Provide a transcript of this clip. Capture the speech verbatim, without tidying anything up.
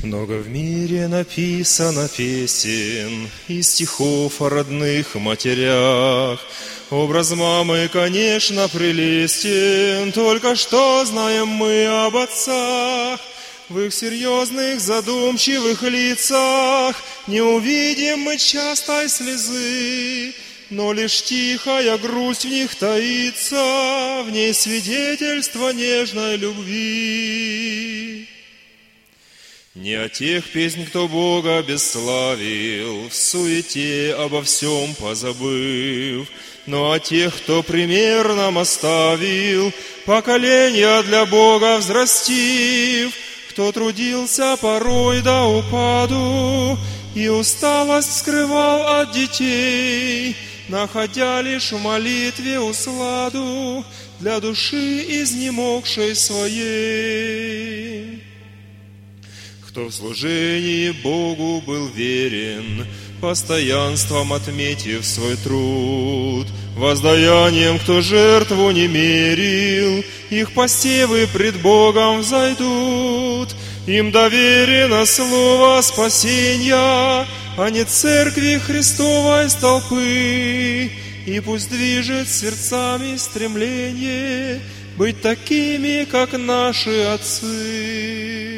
Много в мире написано песен и стихов о родных матерях. Образ мамы, конечно, прелестен, только что знаем мы об отцах. В их серьезных, задумчивых лицах не увидим мы частой слезы, но лишь тихая грусть в них таится, в ней свидетельство нежной любви. Не о тех песнь, кто Бога бесславил, в суете обо всем позабыв, но о тех, кто пример нам оставил, поколения для Бога взрастив, кто трудился порой до упаду и усталость скрывал от детей, находя лишь в молитве усладу для души изнемогшей своей. Кто в служении Богу был верен, постоянством отметив свой труд, воздаянием, кто жертву не мерил, их посевы пред Богом взойдут. Им доверено слово спасения, а не церкви Христовой столпы. И пусть движет сердцами стремление быть такими, как наши отцы.